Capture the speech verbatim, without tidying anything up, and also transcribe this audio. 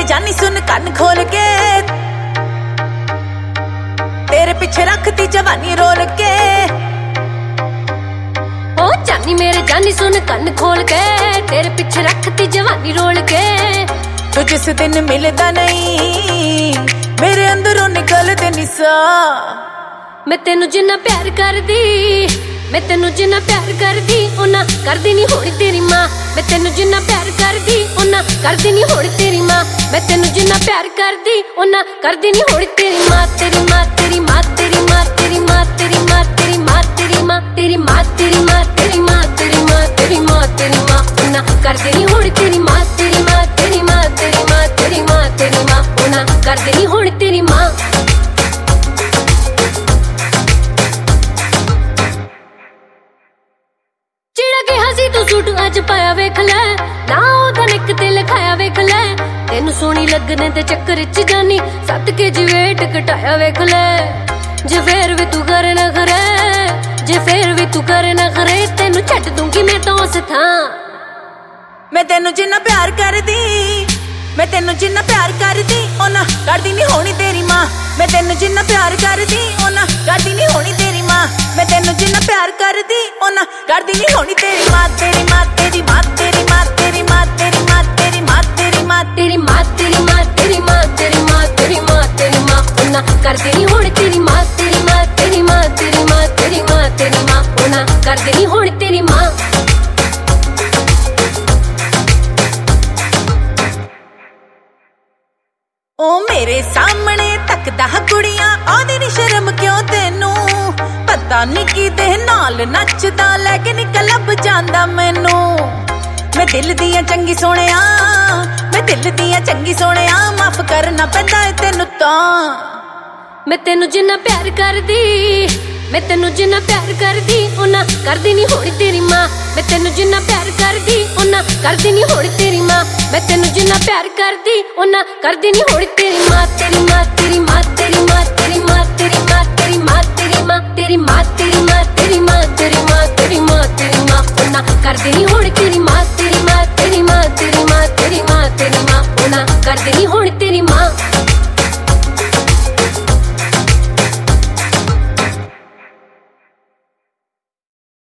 जानी सुन कन खोल के, तेरे पीछे रखती जवानी रोल के। ओ जानी मेरे जानी सुन कन खोल के, तेरे पीछे रखती जवानी रोल के। तू जिस दिन मिलदा नहीं मेरे अंदरों निकलदे निसा। मैं तेनू जिन्ना प्यार करदी, मैं तेनू जिन्ना प्यार करदी उन्ना करदी नहीं होनी तेरी मां। मैं तेनू जिन्ना प्यार करदी उन्ना करदी नहीं होनी तेरी मां। मैं तेनू जिन्ना प्यार करदी उन्ना करदी नहीं होनी तेरी मां। तेरी मां तेरी मां तेरी मां तेरी मां तेरी मां तेरी मां तेरी मां तेरी मां तेरी मां तेरी मां तेरी मां तेरी मां तेरी मां उन्ना करदी नहीं होनी तेरी मां। तेरी मां तेरी मां तेरी मां तेरी मां तेरी मां उन्ना करदी नहीं होनी तेरी मां। तू सूट अज पाया वेख लै, ना ओदा निक ते लिखाया वेख लै। तेनू सोहनी लगने दे चक्कर च जानी सद के जी वेट घटाया वेख लै। जे फेर भी तू करे ना करे, जे फेर भी तू करे ना करे, तेनू छड्ड दूंगी मैं तो उस थां। मैं तेनू जिन्ना प्यार करदी, मैं तेनू जिन्ना प्यार करदी ओना करदी नहीं होनी तेरी मां। मैं तेनू जिन्ना प्यार करदी ओना करदी नहीं होनी तेरी मां। मैं तेनू जिन्ना प्यार करदी ओना करदी नहीं होनी तेरी मां। तेरी मां तेरी मां तेरी मां तेरी मां तेरी मां तेरी मां तेरी मां तेरी मां तेरी मां तेरी मां तेरी मां तेरी मां तेरी मां ओना करदी नहीं होनी तेरी मां। तेरी मां तेरी मां तेरी मां तेरी मां तेरी मां ओना करदी नहीं होनी तेरी मां। ओ मेरे सामने तकदा कुड़ियां आदी नी शर्म क्यों तेनू। पता नी किदे नाल नचदा लेकिन कलब जांदा मैनू। मैं दिल दियां चंगी सोहणिया, मैं दिल दियां चंगी सोहणिया, माफ करना पैंदा है तेनू तां। मैं तेनू जिन्ना प्यार करदी, मैं तेनू जिन्ना प्यार करदी उन्ना करदी नहीं होनी तेरी मां। मैं तेनू जिन्ना प्यार करदी उन्ना करदी नहीं होनी तेरी मां। मैं तेनू जिन्ना प्यार करदी उन्ना करदी नहीं होनी तेरी मां। तेरी मां तेरी मां तेरी मां तेरी मां तेरी मां तेरी मां तेरी मां तेरी मां तेरी मां तेरी मां तेरी मां तेरी मां तेरी मां उन्ना करदी नहीं होनी तेरी मां। तेरी मां तेरी मां तेरी मां तेरी मां तेरी मां उन्ना करदी नहीं होनी तेरी मां।